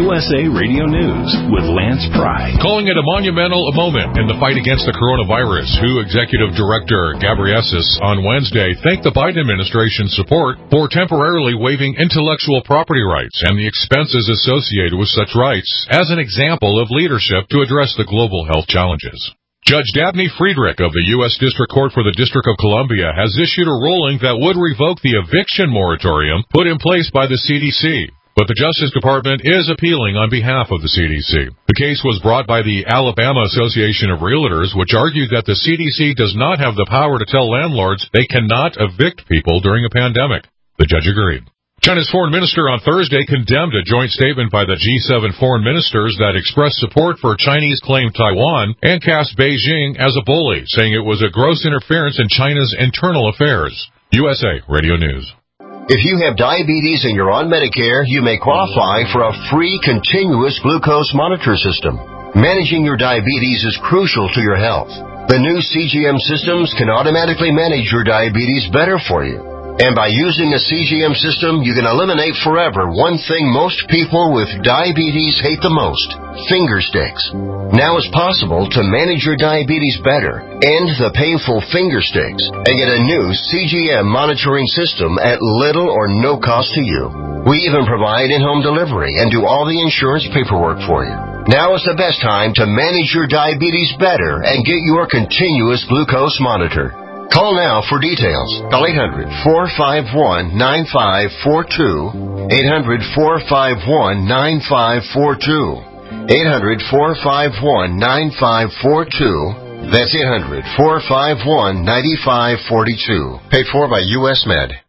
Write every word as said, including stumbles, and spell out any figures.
U S A Radio News with Lance Pry. Calling it a monumental moment in the fight against the coronavirus, W H O Executive Director Ghebreyesus on Wednesday thanked the Biden administration's support for temporarily waiving intellectual property rights and the expenses associated with such rights as an example of leadership to address the global health challenges. Judge Dabney Friedrich of the U S District Court for the District of Columbia has issued a ruling that would revoke the eviction moratorium put in place by the C D C. But the Justice Department is appealing on behalf of the C D C. The case was brought by the Alabama Association of Realtors, which argued that the C D C does not have the power to tell landlords they cannot evict people during a pandemic. The judge agreed. China's foreign minister on Thursday condemned a joint statement by the G seven foreign ministers that expressed support for Chinese-claimed Taiwan and cast Beijing as a bully, saying it was a gross interference in China's internal affairs. U S A Radio News. If you have diabetes and you're on Medicare, you may qualify for a free continuous glucose monitor system. Managing your diabetes is crucial to your health. The new C G M systems can automatically manage your diabetes better for you. And by using a C G M system, you can eliminate forever one thing most people with diabetes hate the most, finger sticks. Now it's possible to manage your diabetes better, end the painful finger sticks, and get a new C G M monitoring system at little or no cost to you. We even provide in-home delivery and do all the insurance paperwork for you. Now is the best time to manage your diabetes better and get your continuous glucose monitor. Call now for details. Call eight hundred, four five one, nine five four two, eight hundred, four five one, nine five four two, eight hundred, four five one, nine five four two. That's eight hundred, four five one, nine five four two. Paid for by U S Med.